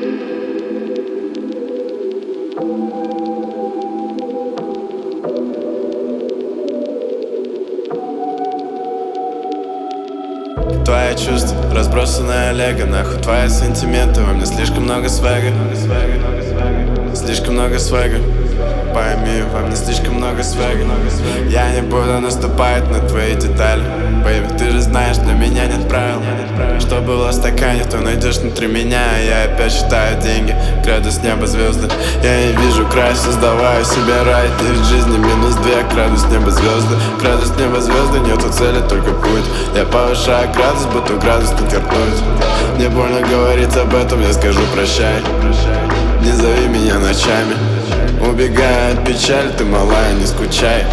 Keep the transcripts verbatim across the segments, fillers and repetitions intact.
Твои чувства, разбросанная лего. Нахуй твои сантименты, во мне слишком много свега. Слишком много свега. Пойми, во мне слишком много свега. Я не буду наступать на твои детали. Бэйби, ты же знаешь, для меня нет правил. Что было в стакане, то найдешь внутри меня. Я опять считаю деньги, краду с неба звезды. Я не вижу край, создаваю себе рай. Ты в жизни минус две, краду с неба звезды. Краду с неба звезды, нету цели, только путь. Я повышаю градус, будто градусник ртуть. Мне больно говорить об этом, я скажу прощай. Не зови меня ночами. Убегая от печали, ты малая, не скучай.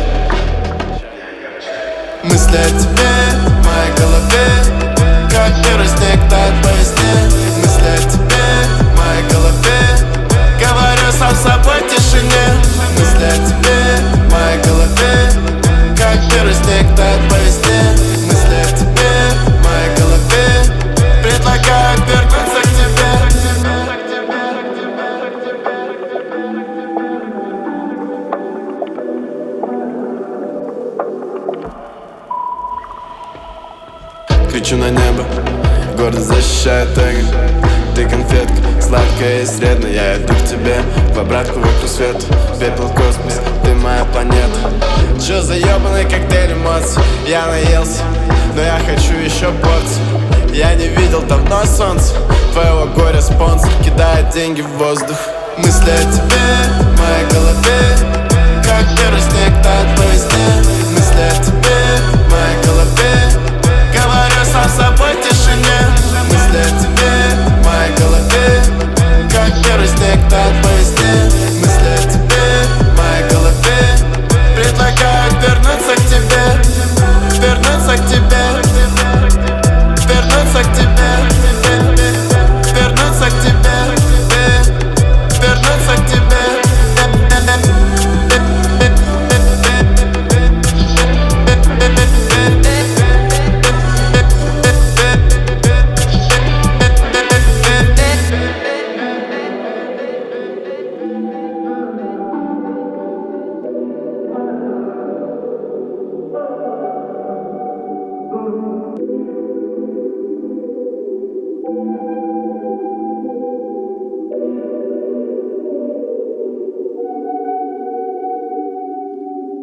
Мысли о тебе в моей голове, как первый снег тает по весне. Мысли о тебе в моей голове, говорю сам с собой в тишине. Мысли о тебе в моей голове, как первый снег тает по весне. Мысли о тебе в моей голове, предлагаю вернуться к тебе. Кричу на небо, гордость защищает эго. Ты конфетка, сладкая и средная. Я иду к тебе, в обратку вокруг света. Пепел, космос, ты моя планета. Чё за ёбаный коктейль эмоций? Я наелся, но я хочу еще порцию. Я не видел давно солнца, твоего горя спонсор кидает деньги в воздух. Мысли о тебе в моей голове, как первый снег тает по весне. Мысли о тебе в моей голове, говорю сам с собой